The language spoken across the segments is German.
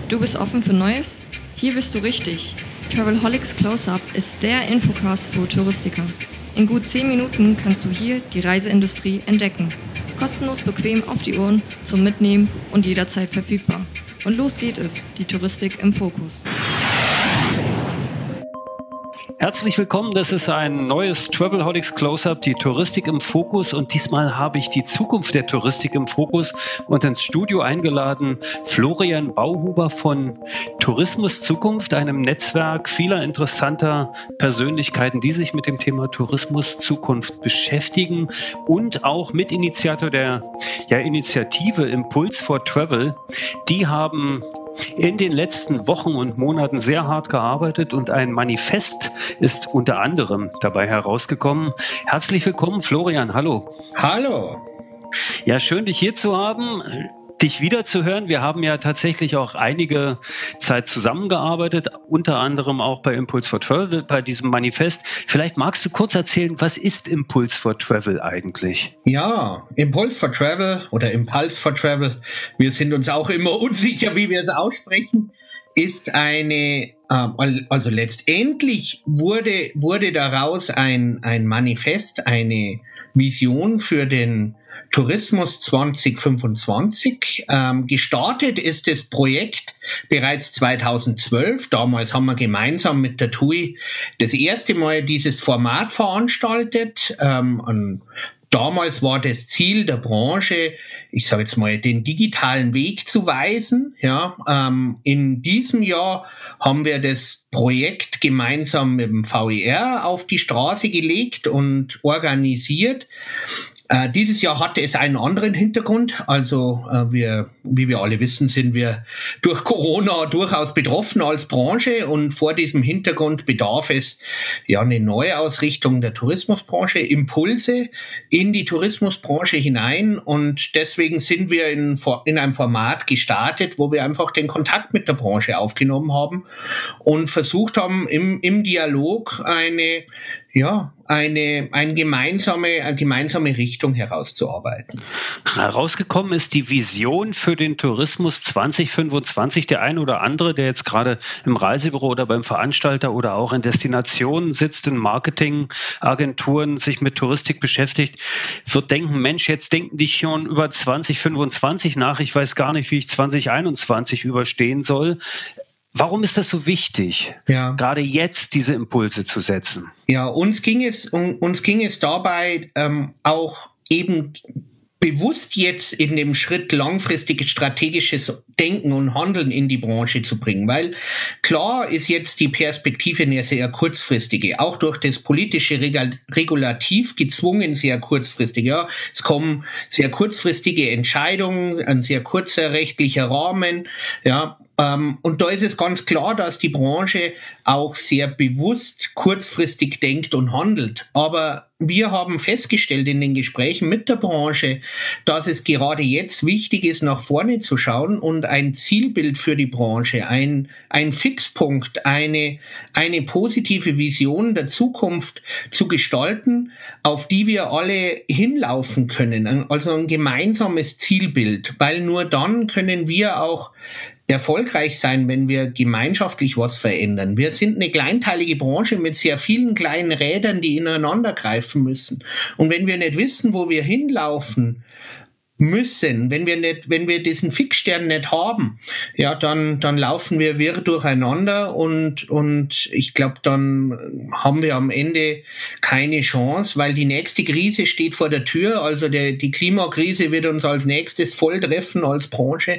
Du bist offen für Neues? Hier bist du richtig. Travelholics Close-Up ist der Infocast für Touristiker. In gut 10 Minuten kannst du hier die Reiseindustrie entdecken. Kostenlos bequem auf die Ohren, zum Mitnehmen und jederzeit verfügbar. Und los geht es, die Touristik im Fokus. Herzlich willkommen, das ist ein neues Travelholics Close-Up, die Touristik im Fokus, und diesmal habe ich die Zukunft der Touristik im Fokus und ins Studio eingeladen Florian Bauhuber von Tourismus Zukunft, einem Netzwerk vieler interessanter Persönlichkeiten, die sich mit dem Thema Tourismus Zukunft beschäftigen, und auch Mitinitiator der Initiative Impulse for Travel. Die haben in den letzten Wochen und Monaten sehr hart gearbeitet und ein Manifest ist unter anderem dabei herausgekommen. Herzlich willkommen, Florian. Hallo. Hallo. Ja, schön, dich hier zu haben, dich wiederzuhören. Wir haben ja tatsächlich auch einige Zeit zusammengearbeitet, unter anderem auch bei Impulse for Travel, bei diesem Manifest. Vielleicht magst du kurz erzählen, was ist Impulse for Travel eigentlich? Ja, Impulse for Travel oder Impulse for Travel, wir sind uns auch immer unsicher, wie wir es aussprechen, ist eine, also letztendlich wurde daraus ein Manifest, eine Vision für den Tourismus 2025. Gestartet ist das Projekt bereits 2012. Damals haben wir gemeinsam mit der TUI das erste Mal dieses Format veranstaltet. Damals war das Ziel der Branche, ich sage jetzt mal, den digitalen Weg zu weisen. Ja, in diesem Jahr haben wir das Projekt gemeinsam mit dem VER auf die Straße gelegt und organisiert. Dieses Jahr hatte es einen anderen Hintergrund. Also wie wir alle wissen, sind wir durch Corona durchaus betroffen als Branche, und vor diesem Hintergrund bedarf es ja eine Neuausrichtung der Tourismusbranche, Impulse in die Tourismusbranche hinein, und deswegen sind wir in einem Format gestartet, wo wir einfach den Kontakt mit der Branche aufgenommen haben und versucht haben, im Dialog eine gemeinsame Richtung herauszuarbeiten. Herausgekommen ist die Vision für den Tourismus 2025. Der ein oder andere, der jetzt gerade im Reisebüro oder beim Veranstalter oder auch in Destinationen sitzt, in Marketingagenturen sich mit Touristik beschäftigt, wird denken, Mensch, jetzt denken die schon über 2025 nach. Ich weiß gar nicht, wie ich 2021 überstehen soll. Warum ist das so wichtig, gerade jetzt diese Impulse zu setzen? Ja, uns ging es dabei auch eben bewusst jetzt in dem Schritt langfristiges strategisches Denken und Handeln in die Branche zu bringen, weil klar ist jetzt die Perspektive eine sehr kurzfristige, auch durch das politische Regulativ gezwungen sehr kurzfristig. Ja, es kommen sehr kurzfristige Entscheidungen, ein sehr kurzer rechtlicher Rahmen, ja. Und da ist es ganz klar, dass die Branche auch sehr bewusst kurzfristig denkt und handelt. Aber wir haben festgestellt in den Gesprächen mit der Branche, dass es gerade jetzt wichtig ist, nach vorne zu schauen und ein Zielbild für die Branche, ein Fixpunkt, eine positive Vision der Zukunft zu gestalten, auf die wir alle hinlaufen können. Also ein gemeinsames Zielbild, weil nur dann können wir auch erfolgreich sein, wenn wir gemeinschaftlich was verändern. Wir sind eine kleinteilige Branche mit sehr vielen kleinen Rädern, die ineinander greifen müssen. Und wenn wir nicht wissen, wo wir hinlaufen müssen, wenn wir diesen Fixstern nicht haben, ja, dann laufen wir wirr durcheinander, und ich glaube, dann haben wir am Ende keine Chance, weil die nächste Krise steht vor der Tür. Also die Klimakrise wird uns als nächstes voll treffen als Branche,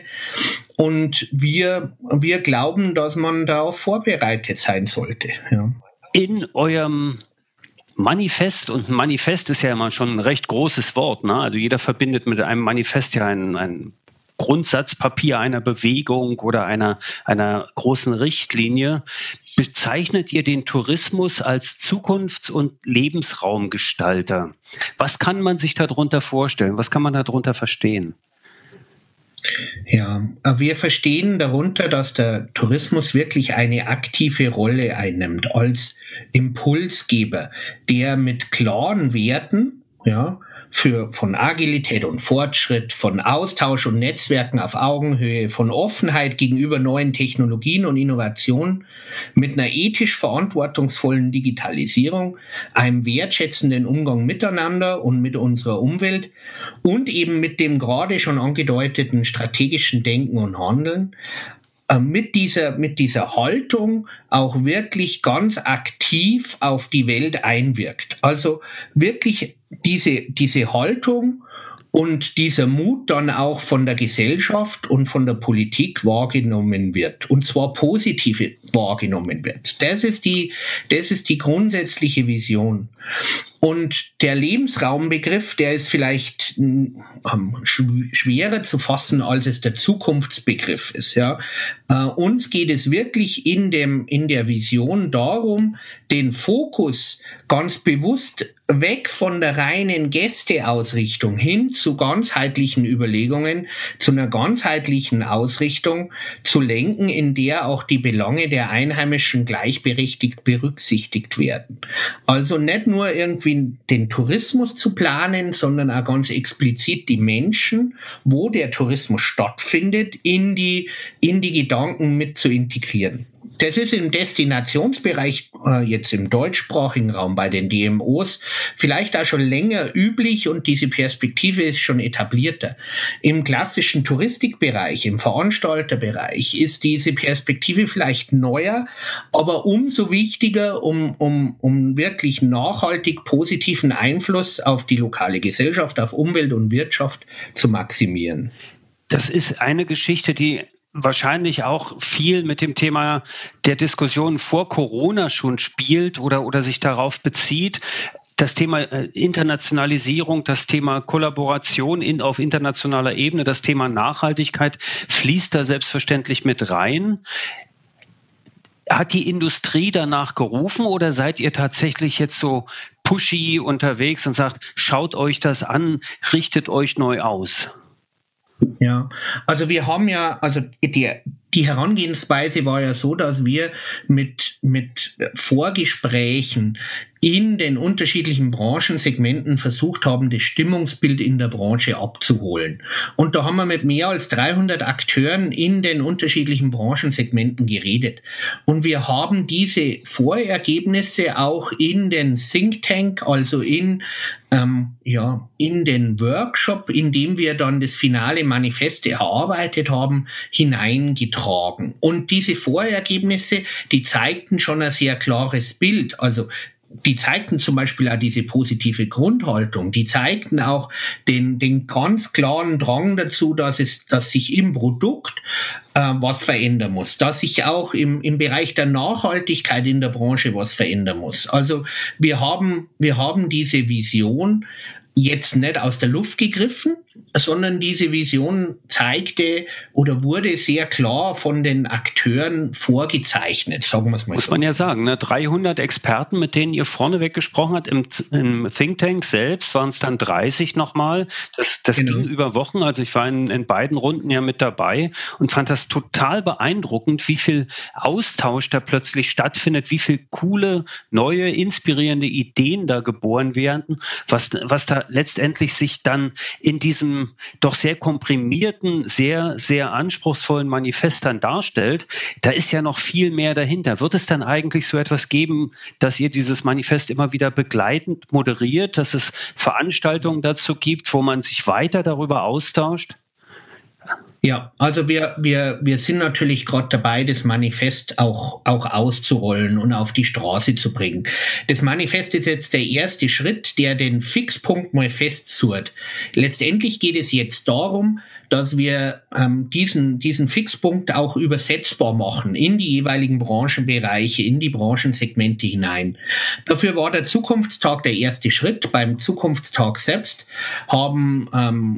und wir glauben, dass man darauf vorbereitet sein sollte. Ja. In eurem Manifest, und ein Manifest ist ja immer schon ein recht großes Wort, ne? Also jeder verbindet mit einem Manifest ja ein Grundsatzpapier einer Bewegung oder einer großen Richtlinie. Bezeichnet ihr den Tourismus als Zukunfts- und Lebensraumgestalter? Was kann man sich darunter vorstellen? Was kann man darunter verstehen? Ja, wir verstehen darunter, dass der Tourismus wirklich eine aktive Rolle einnimmt als Impulsgeber, der mit klaren Werten, ja, von Agilität und Fortschritt, von Austausch und Netzwerken auf Augenhöhe, von Offenheit gegenüber neuen Technologien und Innovationen, mit einer ethisch verantwortungsvollen Digitalisierung, einem wertschätzenden Umgang miteinander und mit unserer Umwelt und eben mit dem gerade schon angedeuteten strategischen Denken und Handeln, mit dieser Haltung auch wirklich ganz aktiv auf die Welt einwirkt. Also wirklich diese Haltung und dieser Mut dann auch von der Gesellschaft und von der Politik wahrgenommen wird, und zwar positiv wahrgenommen wird. Das ist die grundsätzliche Vision. Und der Lebensraumbegriff, der ist vielleicht schwerer zu fassen, als es der Zukunftsbegriff ist. Ja. Uns geht es wirklich in der Vision darum, den Fokus ganz bewusst weg von der reinen Gästeausrichtung hin zu ganzheitlichen Überlegungen, zu einer ganzheitlichen Ausrichtung zu lenken, in der auch die Belange der Einheimischen gleichberechtigt berücksichtigt werden. Also nicht nur irgendwie den Tourismus zu planen, sondern auch ganz explizit die Menschen, wo der Tourismus stattfindet, in die Gedanken mit zu integrieren. Das ist im Destinationsbereich, jetzt im deutschsprachigen Raum bei den DMOs, vielleicht auch schon länger üblich, und diese Perspektive ist schon etablierter. Im klassischen Touristikbereich, im Veranstalterbereich ist diese Perspektive vielleicht neuer, aber umso wichtiger, um wirklich nachhaltig positiven Einfluss auf die lokale Gesellschaft, auf Umwelt und Wirtschaft zu maximieren. Das ist eine Geschichte, die wahrscheinlich auch viel mit dem Thema der Diskussion vor Corona schon spielt oder sich darauf bezieht. Das Thema Internationalisierung, das Thema Kollaboration auf internationaler Ebene, das Thema Nachhaltigkeit fließt da selbstverständlich mit rein. Hat die Industrie danach gerufen oder seid ihr tatsächlich jetzt so pushy unterwegs und sagt, schaut euch das an, richtet euch neu aus? Ja, also wir haben ja, also die Herangehensweise war ja so, dass wir mit Vorgesprächen in den unterschiedlichen Branchensegmenten versucht haben, das Stimmungsbild in der Branche abzuholen. Und da haben wir mit mehr als 300 Akteuren in den unterschiedlichen Branchensegmenten geredet. Und wir haben diese Vorergebnisse auch in den Think Tank, also in den Workshop, in dem wir dann das finale Manifest erarbeitet haben, hineingetragen. Und diese Vorergebnisse, die zeigten schon ein sehr klares Bild. Also die zeigten zum Beispiel auch diese positive Grundhaltung. Die zeigten auch den ganz klaren Drang dazu, dass sich im Produkt was verändern muss, dass sich auch im Bereich der Nachhaltigkeit in der Branche was verändern muss. Also wir haben diese Vision jetzt nicht aus der Luft gegriffen, sondern diese Vision zeigte oder wurde sehr klar von den Akteuren vorgezeichnet, sagen wir es mal so. Muss man ja sagen, ne? 300 Experten, mit denen ihr vorneweg gesprochen habt, im Think Tank selbst waren es dann 30 nochmal. Das genau. Ging über Wochen, also ich war in beiden Runden ja mit dabei und fand das total beeindruckend, wie viel Austausch da plötzlich stattfindet, wie viel coole, neue, inspirierende Ideen da geboren werden, was da letztendlich sich dann in diesem doch sehr komprimierten, sehr, sehr anspruchsvollen Manifest dann darstellt. Da ist ja noch viel mehr dahinter. Wird es dann eigentlich so etwas geben, dass ihr dieses Manifest immer wieder begleitend moderiert, dass es Veranstaltungen dazu gibt, wo man sich weiter darüber austauscht? Ja, also wir sind natürlich gerade dabei, das Manifest auch auszurollen und auf die Straße zu bringen. Das Manifest ist jetzt der erste Schritt, der den Fixpunkt mal festzurrt. Letztendlich geht es jetzt darum, dass wir diesen Fixpunkt auch übersetzbar machen in die jeweiligen Branchenbereiche, in die Branchensegmente hinein. Dafür war der Zukunftstag der erste Schritt. Beim Zukunftstag selbst haben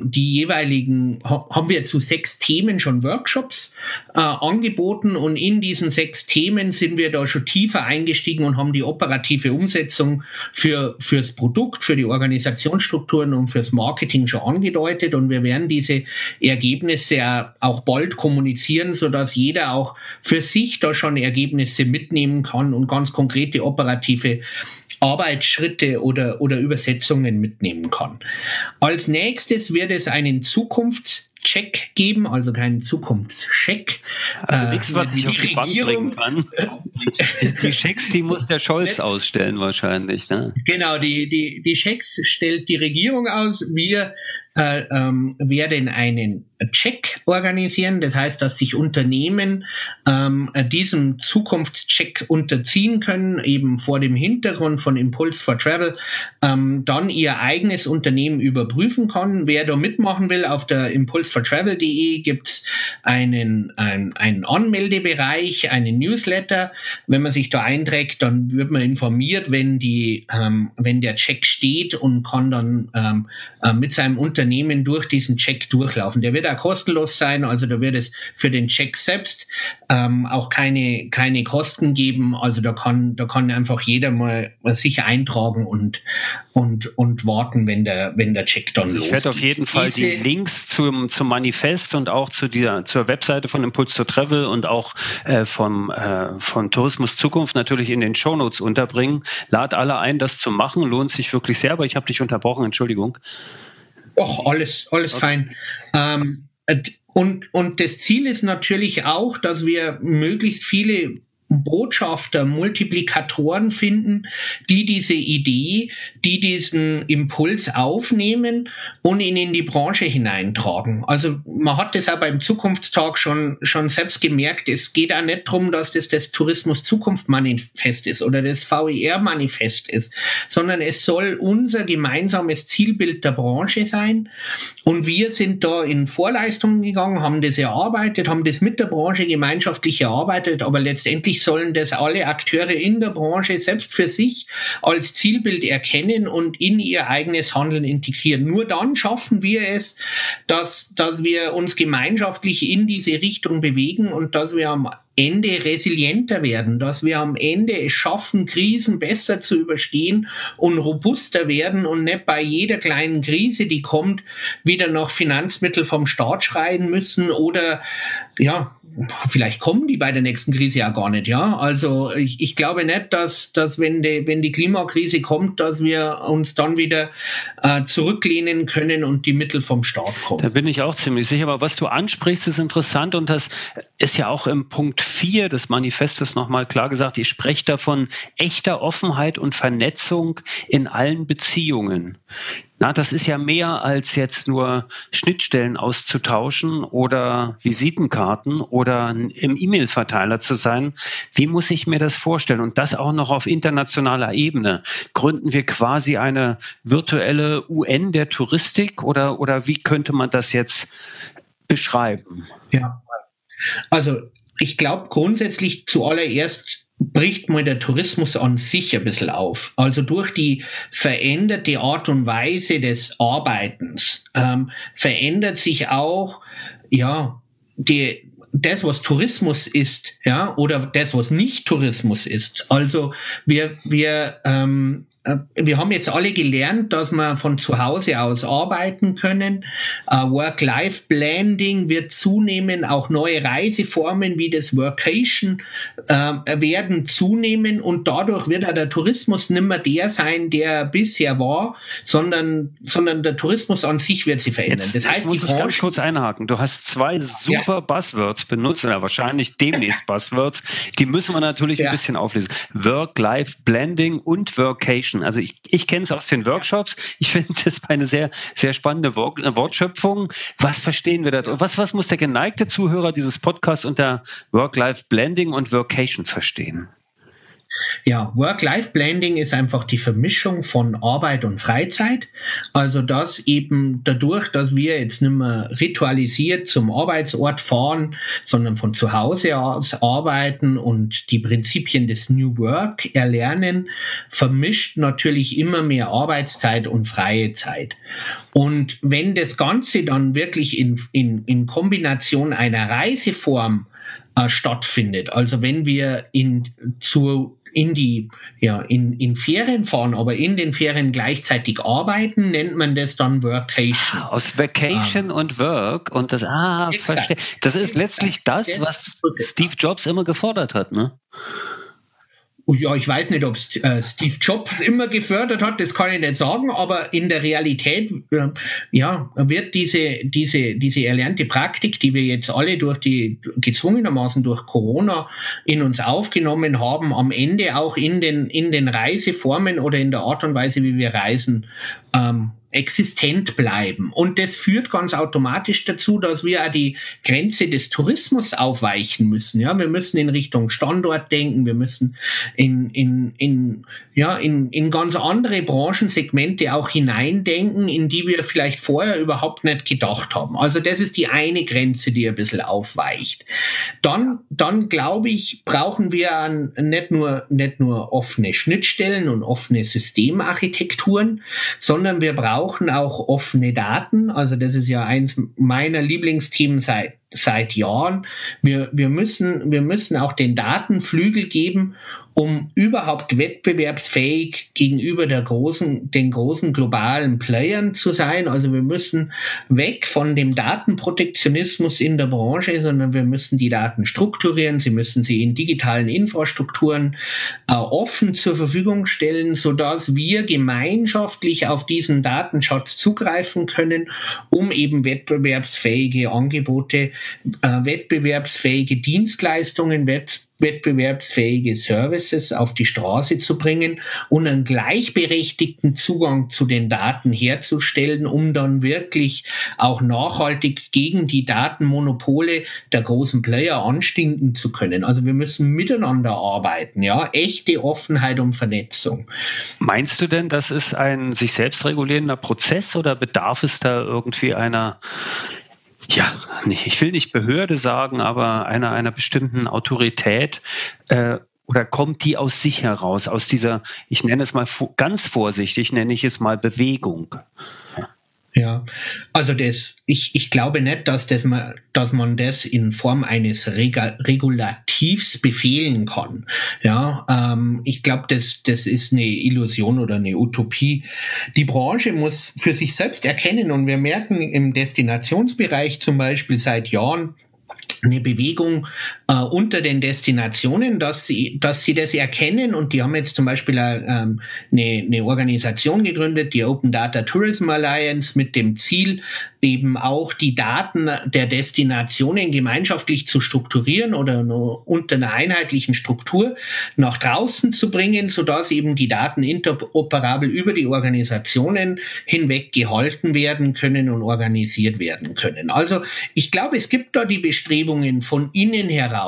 wir zu 6 Themen schon Workshops angeboten, und in diesen 6 Themen sind wir da schon tiefer eingestiegen und haben die operative Umsetzung fürs Produkt, für die Organisationsstrukturen und fürs Marketing schon angedeutet, und wir werden diese Ergebnisse auch bald kommunizieren, sodass jeder auch für sich da schon Ergebnisse mitnehmen kann und ganz konkrete operative Arbeitsschritte oder Übersetzungen mitnehmen kann. Als nächstes wird es einen Zukunftscheck geben, also keinen Zukunftscheck. Also nichts, was ich auf die Bank bringen kann. Die Schecks, die muss der Scholz ausstellen wahrscheinlich. Ne? Genau, die Schecks stellt die Regierung aus. Wir werden einen Check organisieren. Das heißt, dass sich Unternehmen diesem Zukunftscheck unterziehen können, eben vor dem Hintergrund von Impulse for Travel, dann ihr eigenes Unternehmen überprüfen kann. Wer da mitmachen will, auf der impulsefortravel.de gibt's einen Anmeldebereich, einen Newsletter. Wenn man sich da einträgt, dann wird man informiert, wenn der Check steht, und kann dann mit seinem Unternehmen durch diesen Check durchlaufen. Der wird auch kostenlos sein, also da wird es für den Check selbst auch keine Kosten geben. Also da kann einfach jeder mal sich eintragen und warten, wenn der Check dann losgeht. Ich werde auf jeden Fall die Links zum Manifest und auch zur Webseite von Impulse to Travel und auch von Tourismus Zukunft natürlich in den Shownotes unterbringen. Lad alle ein, das zu machen. Lohnt sich wirklich sehr, aber ich habe dich unterbrochen, Entschuldigung. Och, alles okay. Fein. Und das Ziel ist natürlich auch, dass wir möglichst viele Botschafter, Multiplikatoren finden, die diese Idee, die diesen Impuls aufnehmen und ihn in die Branche hineintragen. Also man hat das auch beim Zukunftstag schon selbst gemerkt, es geht auch nicht darum, dass das Tourismus-Zukunft-Manifest ist oder das VER-Manifest ist, sondern es soll unser gemeinsames Zielbild der Branche sein. Und wir sind da in Vorleistungen gegangen, haben das erarbeitet, haben das mit der Branche gemeinschaftlich erarbeitet, aber letztendlich sollen das alle Akteure in der Branche selbst für sich als Zielbild erkennen und in ihr eigenes Handeln integrieren. Nur dann schaffen wir es, dass wir uns gemeinschaftlich in diese Richtung bewegen und dass wir am Ende resilienter werden, dass wir am Ende es schaffen, Krisen besser zu überstehen und robuster werden und nicht bei jeder kleinen Krise, die kommt, wieder noch Finanzmittel vom Staat schreien müssen oder ja, vielleicht kommen die bei der nächsten Krise ja gar nicht, ja. Also ich glaube nicht, dass wenn die Klimakrise kommt, dass wir uns dann wieder zurücklehnen können und die Mittel vom Staat kommen. Da bin ich auch ziemlich sicher. Aber was du ansprichst, ist interessant und das ist ja auch im Punkt 4 des Manifestes nochmal klar gesagt. Ich spreche davon echter Offenheit und Vernetzung in allen Beziehungen. Na, das ist ja mehr als jetzt nur Schnittstellen auszutauschen oder Visitenkarten oder im E-Mail-Verteiler zu sein. Wie muss ich mir das vorstellen? Und das auch noch auf internationaler Ebene. Gründen wir quasi eine virtuelle UN der Touristik oder wie könnte man das jetzt beschreiben? Ja, also ich glaube grundsätzlich zuallererst bricht mal der Tourismus an sich ein bisschen auf. Also durch die veränderte Art und Weise des Arbeitens verändert sich auch das, was Tourismus ist, ja, oder das, was nicht Tourismus ist. Also wir haben jetzt alle gelernt, dass wir von zu Hause aus arbeiten können. Work-Life-Blending wird zunehmen, auch neue Reiseformen wie das Workation werden zunehmen und dadurch wird auch der Tourismus nicht mehr der sein, der bisher war, sondern der Tourismus an sich wird sich verändern. Das heißt, muss ich ganz kurz einhaken. Du hast zwei super Buzzwords benutzt, oder wahrscheinlich demnächst Buzzwords. Die müssen wir natürlich ein bisschen auflesen. Work-Life-Blending und Workation. Also ich kenne es aus den Workshops. Ich finde das eine sehr, sehr spannende Wortschöpfung. Was verstehen wir da? Was muss der geneigte Zuhörer dieses Podcasts unter Work-Life-Blending und Workation verstehen? Ja, Work-Life-Blending ist einfach die Vermischung von Arbeit und Freizeit. Also das eben dadurch, dass wir jetzt nicht mehr ritualisiert zum Arbeitsort fahren, sondern von zu Hause aus arbeiten und die Prinzipien des New Work erlernen, vermischt natürlich immer mehr Arbeitszeit und freie Zeit. Und wenn das Ganze dann wirklich in Kombination einer Reiseform stattfindet, also wenn wir in Ferien fahren, aber in den Ferien gleichzeitig arbeiten, nennt man das dann Workation. Aus Vacation und Work und das, verstehe. Das ist letztlich das, was Steve Jobs immer gefordert hat, ne? Ja, ich weiß nicht, ob Steve Jobs immer gefördert hat, das kann ich nicht sagen, aber in der Realität wird diese erlernte Praktik, die wir jetzt alle gezwungenermaßen durch Corona in uns aufgenommen haben, am Ende auch in den Reiseformen oder in der Art und Weise, wie wir reisen, existent bleiben. Und das führt ganz automatisch dazu, dass wir auch die Grenze des Tourismus aufweichen müssen. Ja, wir müssen in Richtung Standort denken, wir müssen in ganz andere Branchensegmente auch hineindenken, in die wir vielleicht vorher überhaupt nicht gedacht haben. Also das ist die eine Grenze, die ein bisschen aufweicht. Dann glaube ich, brauchen wir nicht nur offene Schnittstellen und offene Systemarchitekturen, sondern wir brauchen auch offene Daten. Also das ist ja eins meiner Lieblingsthemen seit Jahren. Wir müssen auch den Daten Flügel geben, um überhaupt wettbewerbsfähig gegenüber den großen globalen Playern zu sein. Also wir müssen weg von dem Datenprotektionismus in der Branche, sondern wir müssen die Daten strukturieren. Sie müssen sie in digitalen Infrastrukturen offen zur Verfügung stellen, sodass wir gemeinschaftlich auf diesen Datenschatz zugreifen können, um eben wettbewerbsfähige Angebote, wettbewerbsfähige Dienstleistungen, wettbewerbsfähige Services auf die Straße zu bringen und einen gleichberechtigten Zugang zu den Daten herzustellen, um dann wirklich auch nachhaltig gegen die Datenmonopole der großen Player anstinken zu können. Also wir müssen miteinander arbeiten, ja, echte Offenheit und Vernetzung. Meinst du denn, das ist ein sich selbst regulierender Prozess oder bedarf es da irgendwie einer, ich will nicht Behörde sagen, aber einer bestimmten Autorität, oder kommt die aus sich heraus, aus dieser, ich nenne es mal ganz vorsichtig, nenne ich es mal Bewegung? Ja, also ich glaube nicht, dass man das in Form eines Regulativs befehlen kann. Ja, ich glaube, das ist eine Illusion oder eine Utopie. Die Branche muss für sich selbst erkennen, und wir merken im Destinationsbereich zum Beispiel seit Jahren eine Bewegung unter den Destinationen, dass sie das erkennen, und die haben jetzt zum Beispiel eine Organisation gegründet, die Open Data Tourism Alliance, mit dem Ziel, eben auch die Daten der Destinationen gemeinschaftlich zu strukturieren oder nur unter einer einheitlichen Struktur nach draußen zu bringen, sodass eben die Daten interoperabel über die Organisationen hinweg gehalten werden können und organisiert werden können. Also ich glaube, es gibt da die Bestrebungen von innen heraus.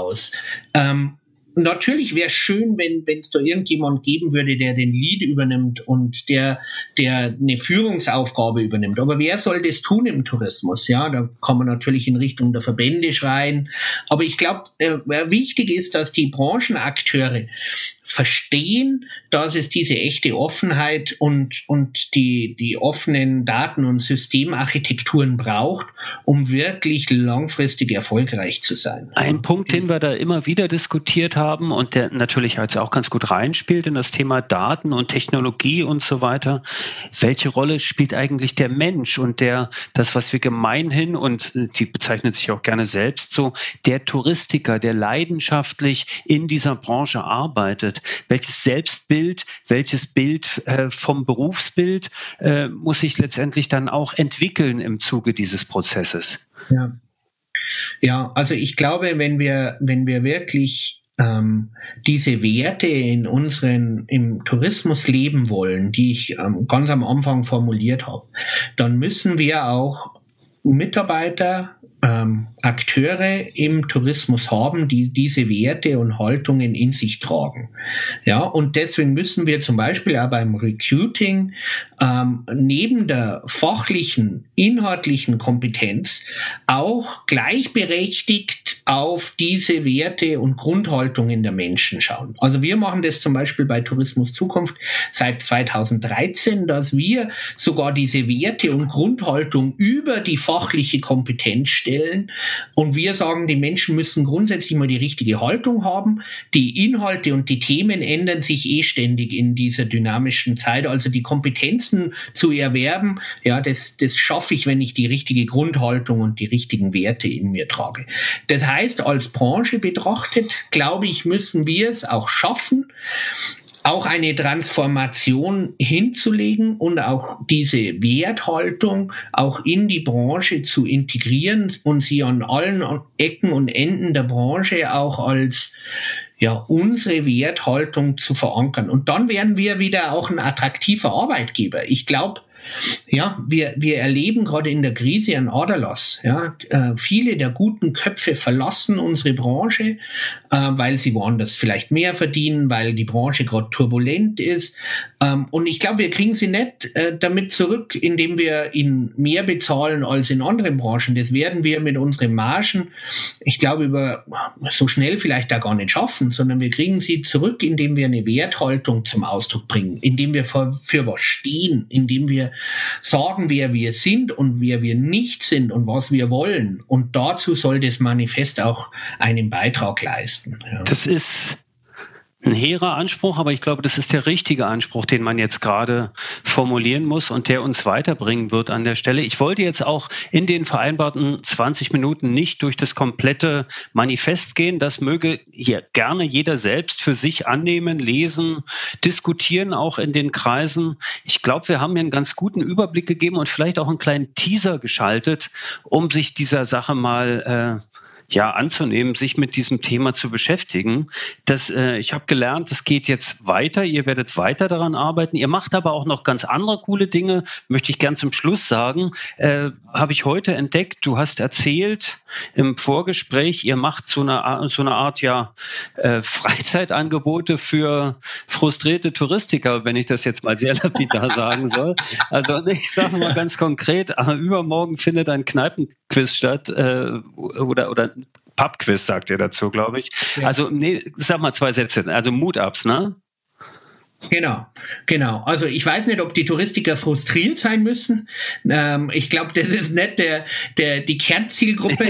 Natürlich wäre es schön, wenn es da irgendjemand geben würde, der den Lead übernimmt und der eine Führungsaufgabe übernimmt. Aber wer soll das tun im Tourismus? Ja, da kann man natürlich in Richtung der Verbände schreien. Aber ich glaube, wichtig ist, dass die Branchenakteure verstehen, dass es diese echte Offenheit und die offenen Daten- und Systemarchitekturen braucht, um wirklich langfristig erfolgreich zu sein. Ein Punkt, den wir da immer wieder diskutiert haben und der natürlich jetzt auch ganz gut reinspielt in das Thema Daten und Technologie und so weiter. Welche Rolle spielt eigentlich der Mensch und das, was wir gemeinhin, und die bezeichnet sich auch gerne selbst so, der Touristiker, der leidenschaftlich in dieser Branche arbeitet? Welches Selbstbild, welches Bild vom Berufsbild muss sich letztendlich dann auch entwickeln im Zuge dieses Prozesses? Ja, also ich glaube, wenn wir wirklich diese Werte im Tourismus leben wollen, die ich ganz am Anfang formuliert habe, dann müssen wir auch Mitarbeiter, Akteure im Tourismus haben, die diese Werte und Haltungen in sich tragen. Ja, und deswegen müssen wir zum Beispiel auch beim Recruiting neben der fachlichen, inhaltlichen Kompetenz auch gleichberechtigt auf diese Werte und Grundhaltungen der Menschen schauen. Also wir machen das zum Beispiel bei Tourismus Zukunft seit 2013, dass wir sogar diese Werte und Grundhaltung über die fachliche Kompetenz stellen stellen. Und wir sagen, die Menschen müssen grundsätzlich mal die richtige Haltung haben. Die Inhalte und die Themen ändern sich ständig in dieser dynamischen Zeit. Also die Kompetenzen zu erwerben, ja, das schaffe ich, wenn ich die richtige Grundhaltung und die richtigen Werte in mir trage. Das heißt, als Branche betrachtet, glaube ich, müssen wir es auch schaffen, auch eine Transformation hinzulegen und auch diese Werthaltung auch in die Branche zu integrieren und sie an allen Ecken und Enden der Branche auch als unsere Werthaltung zu verankern. Und dann werden wir wieder auch ein attraktiver Arbeitgeber. Ich glaube, wir erleben gerade in der Krise einen Aderlass. Viele der guten Köpfe verlassen unsere Branche, weil sie woanders vielleicht mehr verdienen, weil die Branche gerade turbulent ist. Und ich glaube, wir kriegen sie nicht damit zurück, indem wir ihnen mehr bezahlen als in anderen Branchen. Das werden wir mit unseren Margen, ich glaube, so schnell vielleicht da gar nicht schaffen, sondern wir kriegen sie zurück, indem wir eine Werthaltung zum Ausdruck bringen, indem wir für was stehen, indem wir sagen, wer wir sind und wer wir nicht sind und was wir wollen. Und dazu soll das Manifest auch einen Beitrag leisten. Ja. Das ist ein hehrer Anspruch, aber ich glaube, das ist der richtige Anspruch, den man jetzt gerade formulieren muss und der uns weiterbringen wird an der Stelle. Ich wollte jetzt auch in den vereinbarten 20 Minuten nicht durch das komplette Manifest gehen. Das möge hier gerne jeder selbst für sich annehmen, lesen, diskutieren auch in den Kreisen. Ich glaube, wir haben hier einen ganz guten Überblick gegeben und vielleicht auch einen kleinen Teaser geschaltet, um sich dieser Sache mal anzunehmen, sich mit diesem Thema zu beschäftigen. Ich habe gelernt, es geht jetzt weiter, ihr werdet weiter daran arbeiten. Ihr macht aber auch noch ganz andere coole Dinge, möchte ich gern zum Schluss sagen. Habe ich heute entdeckt, du hast erzählt im Vorgespräch, ihr macht so eine Art Freizeitangebote für frustrierte Touristiker, wenn ich das jetzt mal sehr lapidar sagen soll. Also ich sage mal ganz konkret, übermorgen findet ein Kneipenquiz statt oder Pubquiz, sagt ihr dazu, glaube ich. Ja. Also, sag mal 2 Sätze. Also Mood-Ups, ne? Genau. Also ich weiß nicht, ob die Touristiker frustriert sein müssen. Ich glaube, das ist nicht die Kernzielgruppe.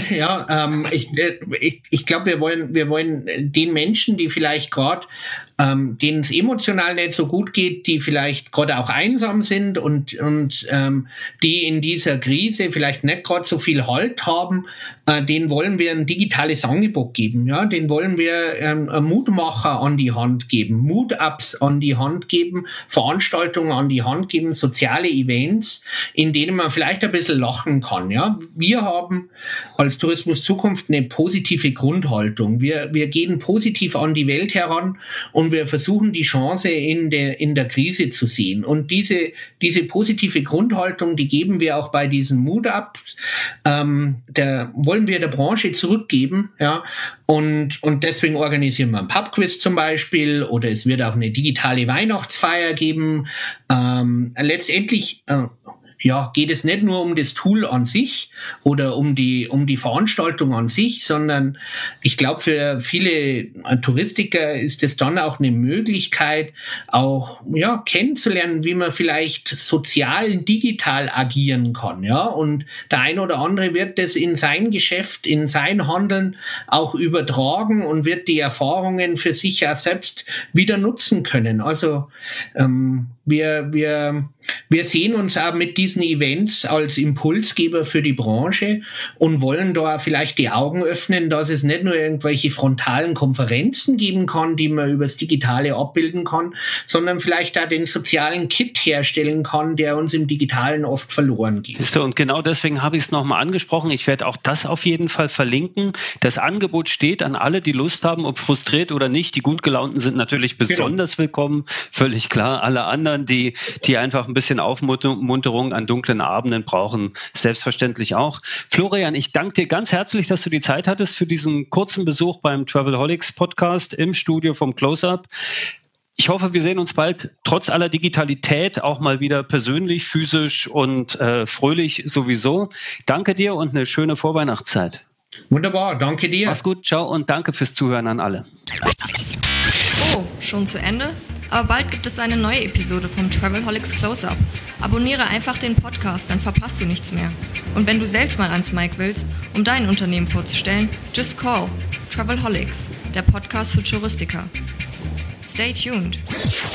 Ich glaube, wir wollen den Menschen, die vielleicht gerade denen es emotional nicht so gut geht, die vielleicht gerade auch einsam sind und die in dieser Krise vielleicht nicht gerade so viel Halt haben, denen wollen wir ein digitales Angebot geben. Ja, denen wollen wir Mutmacher an die Hand geben, Mood-Ups an die Hand geben, Veranstaltungen an die Hand geben, soziale Events, in denen man vielleicht ein bisschen lachen kann. Ja, wir haben als Tourismus Zukunft eine positive Grundhaltung. Wir gehen positiv an die Welt heran und wir versuchen die Chance in der Krise zu sehen. Und diese positive Grundhaltung, die geben wir auch bei diesen Mood-Ups. Da wollen wir der Branche zurückgeben, ja. Und deswegen organisieren wir ein Pubquiz zum Beispiel, oder es wird auch eine digitale Weihnachtsfeier geben. Letztendlich geht es nicht nur um das Tool an sich oder um die Veranstaltung an sich, sondern ich glaube, für viele Touristiker ist es dann auch eine Möglichkeit, auch kennenzulernen, wie man vielleicht sozial, digital agieren kann. Ja, und der ein oder andere wird das in sein Geschäft, in sein Handeln auch übertragen und wird die Erfahrungen für sich ja selbst wieder nutzen können. Also wir sehen uns auch mit diesen Events als Impulsgeber für die Branche und wollen da vielleicht die Augen öffnen, dass es nicht nur irgendwelche frontalen Konferenzen geben kann, die man übers Digitale abbilden kann, sondern vielleicht auch den sozialen Kit herstellen kann, der uns im Digitalen oft verloren geht. Und genau deswegen habe ich es nochmal angesprochen. Ich werde auch das auf jeden Fall verlinken. Das Angebot steht an alle, die Lust haben, ob frustriert oder nicht. Die gut gelaunten sind natürlich besonders willkommen, völlig klar. Alle anderen, die einfach ein bisschen Aufmunterung an dunklen Abenden brauchen, selbstverständlich auch. Florian, ich danke dir ganz herzlich, dass du die Zeit hattest für diesen kurzen Besuch beim Travelholics Podcast im Studio vom Close-Up. Ich hoffe, wir sehen uns bald trotz aller Digitalität auch mal wieder persönlich, physisch und fröhlich sowieso. Danke dir und eine schöne Vorweihnachtszeit. Wunderbar, danke dir. Mach's gut, ciao und danke fürs Zuhören an alle. Oh, schon zu Ende? Aber bald gibt es eine neue Episode vom Travelholics Close-Up. Abonniere einfach den Podcast, dann verpasst du nichts mehr. Und wenn du selbst mal ans Mic willst, um dein Unternehmen vorzustellen, just call Travelholics, der Podcast für Touristiker. Stay tuned.